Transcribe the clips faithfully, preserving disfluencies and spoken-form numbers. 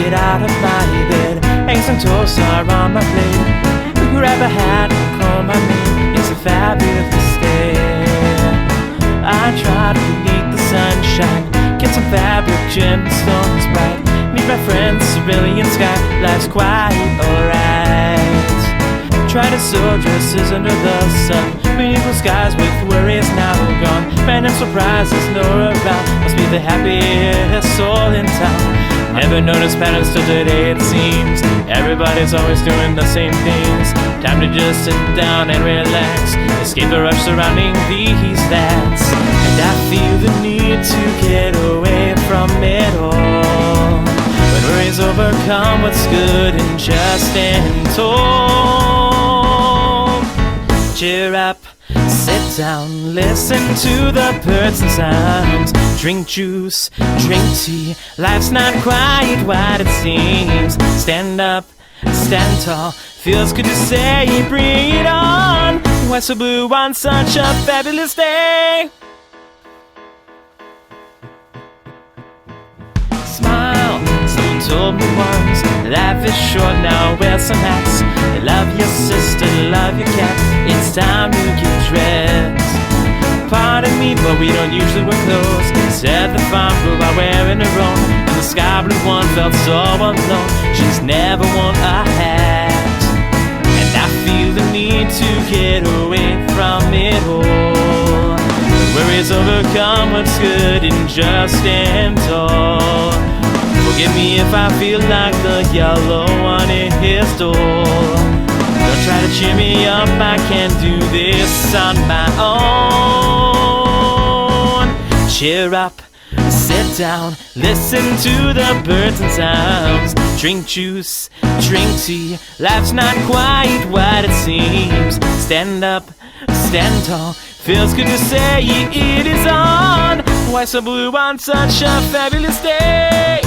get out of my bed. Eggs and toast are on my plate. Grab a hat and call my name. It's a fabulous day. I try to beneath the sunshine, get some fabric gemstones bright, meet my friends, cerulean sky, life's quite alright. Try to sew dresses under the sun, beneath blue skies with worries now gone. Random surprises no around, must be the happiest soul in town. Never notice patterns till today it seems. Everybody's always doing the same things. Time to just sit down and relax, escape the rush surrounding these lands. And I feel the need to get away from it all. When worries overcome what's good and just and told. Cheer up, sit down, listen to the birds and sounds. Drink juice, drink tea, life's not quite what it seems. Stand up, stand tall, feels good to say, bring it on. Why so blue on such a fabulous day? Smile, someone told me once, life is short now, wear some hats. Love your sister, love your cat, it's time to get dressed. Pardon me, but we don't usually wear clothes. Said the farm girl by wearing her own, and the sky blue one felt so alone. She's never worn a hat, and I feel the need to get away from it all. When worries overcome what's good and just and tall. Forgive me if I feel like the yellow one in his door. Don't try to cheer me up, I can't do this on my own. Cheer up, sit down, listen to the birds and sounds. Drink juice, drink tea, life's not quite what it seems. Stand up, stand tall, feels good to say it is on. Why so blue on such a fabulous day?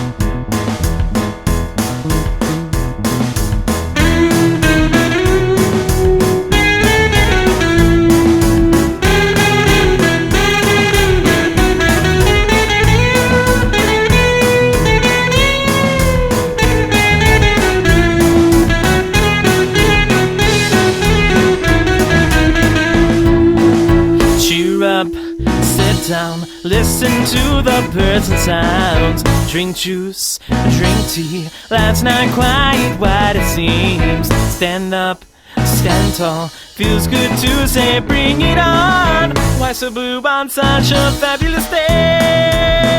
Sit down, listen to the birds and sounds. Drink juice, drink tea, life's not quite what it seems. Stand up, stand tall, feels good to say bring it on. Why so blue on such a fabulous day?